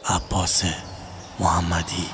عباس محمدی.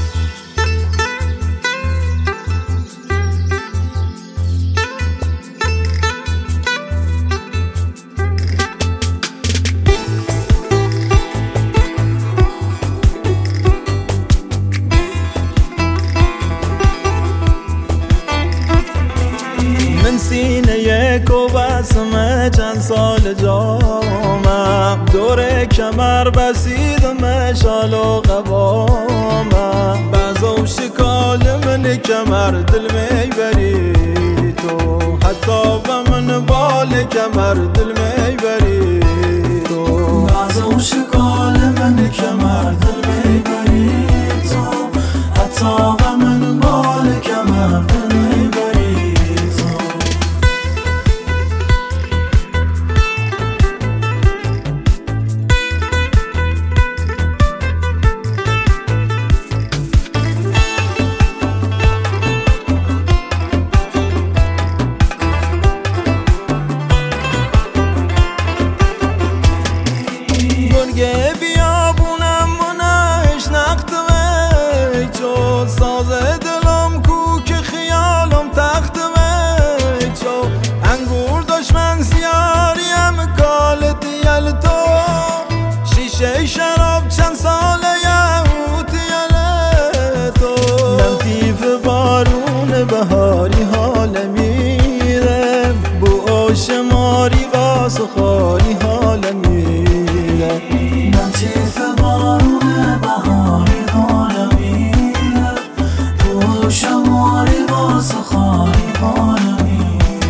من سینه یک و بسمه چند سال جامم، دور کمر بسید مشال و قوامم، بعضو شکال من کمر دل میبری تو، حتی به من بال کمر دل میبری تو، بعضو شکال من کمر دل میبری تو، حتی به من بال کمر دل میبری. گرگه بیابونم منش نقطمه، چو ساز دلم کو که خیالم تختمه، چو انگور دشمن سیاریم کالت یل تو، شیشه شراب چند ساله یهوت یل تو، نمتیف بارون بهاری حال میره، بو آش ماری باس خالی حال میره، نمتیف بارون بهاری حال میره، بو آش ماری باس خالی حال میره.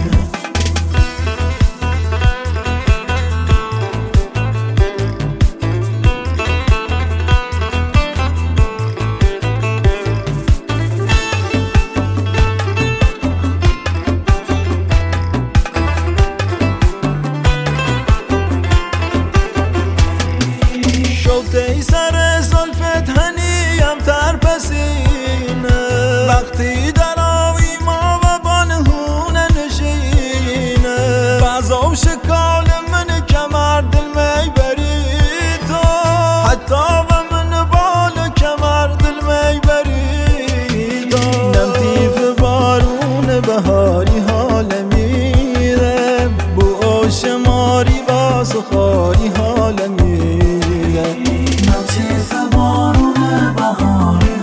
شوته سر زلفت هنیم تر پسینه، وقتی در آوی ما و بانهونه نشینه، بعضو شکال من کمر دل میبری تو، حتی و من بال کمر دل میبری تو، نمتیف بارون بهاری حال میره، بو آش ماری باس خالی حال میره، نمتیف بارون بهاری